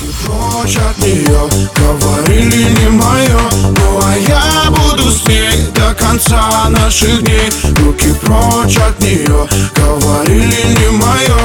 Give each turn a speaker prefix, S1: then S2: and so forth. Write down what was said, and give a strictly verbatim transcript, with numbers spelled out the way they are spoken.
S1: Прочь от нее, говорили не мое. Ну а я буду с ней до конца наших дней. Руки прочь от нее, говорили не мое.